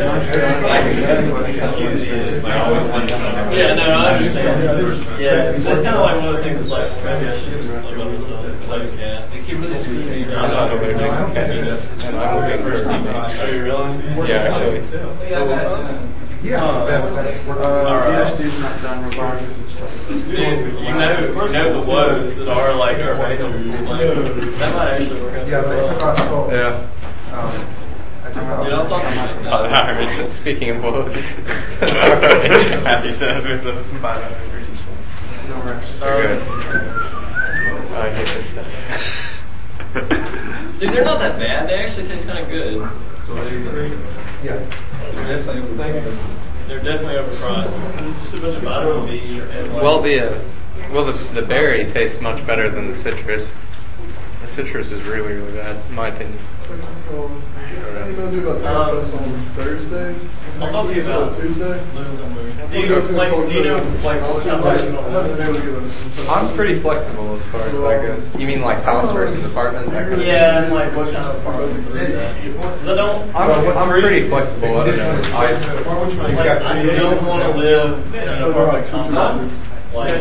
Speaker 2: Yeah, no, I understand. Yeah, that's kind of like one of the things. It's like maybe I should just look up myself because I can. They keep really screaming.
Speaker 4: I'm not allergic to cats, and I'm looking for
Speaker 2: Are you really?
Speaker 4: Yeah, actually.
Speaker 1: Yeah, that's, that's, uh, PhD's not done regardless and stuff.
Speaker 2: Dude, you know, you know the woes that are like our major. Like, that might actually work out.
Speaker 1: Yeah, but I took off salt.
Speaker 4: Yeah.
Speaker 1: Um, I took off.
Speaker 2: Dude, I'll talk to you like
Speaker 4: Oh,
Speaker 2: that.
Speaker 4: that hurts. Speaking of woes, Matthew says with the five hundred.
Speaker 1: No rest.
Speaker 4: You're good. I hate this stuff.
Speaker 2: Dude, they're not that bad. They actually taste kind of good.
Speaker 1: Yeah.
Speaker 2: They're definitely, they're definitely overpriced. It's just a bunch of vitamin B. And like,
Speaker 4: Well, the uh, well the the berry tastes much better than the citrus. The citrus is really really bad, in my opinion.
Speaker 9: You gonna do about
Speaker 2: Um,
Speaker 9: the test on Thursday?
Speaker 2: I'll talk to you about
Speaker 9: Tuesday.
Speaker 2: living somewhere. Do you like? Do you know like what kind of person?
Speaker 9: I haven't been able to get a-
Speaker 4: I'm pretty flexible as far as that goes. You mean like house versus apartment? That kind of
Speaker 2: Yeah, and like what kind of apartments are that? Because I don't.
Speaker 4: I'm, I'm pretty flexible. I don't know. I,
Speaker 2: Like, I don't want to live in an apartment complex. Like,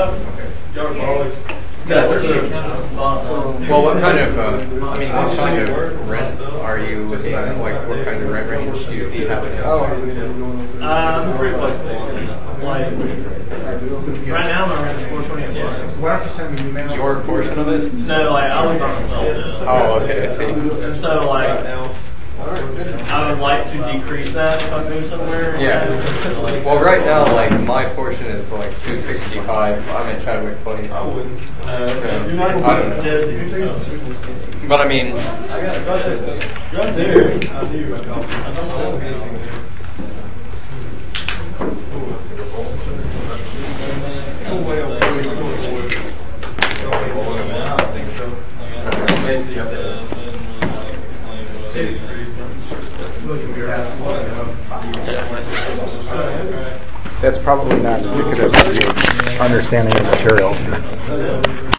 Speaker 2: that's the kind of bottom.
Speaker 4: well, what kind of? Uh, I mean, what kind of rent are you looking at? Like, what kind of rent range do you see happening?
Speaker 9: I don't have anything going on Thursday.
Speaker 2: I'm pretty flexible. Like,
Speaker 9: I do.
Speaker 2: right now my rent is four twenty a month.
Speaker 1: Why don't you send me an email?
Speaker 4: Your portion of it?
Speaker 2: No, like I live by myself now.
Speaker 4: Oh, okay, I see.
Speaker 2: And so like, I would like to decrease that if I move somewhere.
Speaker 4: Yeah.
Speaker 2: Like,
Speaker 4: Well, right now, like my portion is like two sixty-five. I'm in Chadwick Place.
Speaker 2: I wouldn't. Uh,
Speaker 4: Yeah.
Speaker 2: you're not
Speaker 4: I
Speaker 2: gonna
Speaker 4: don't
Speaker 2: be
Speaker 4: know.
Speaker 2: Desi.
Speaker 4: But I mean,
Speaker 2: I got right there. I do. I don't know.
Speaker 1: that's probably not indicative of your understanding of the material.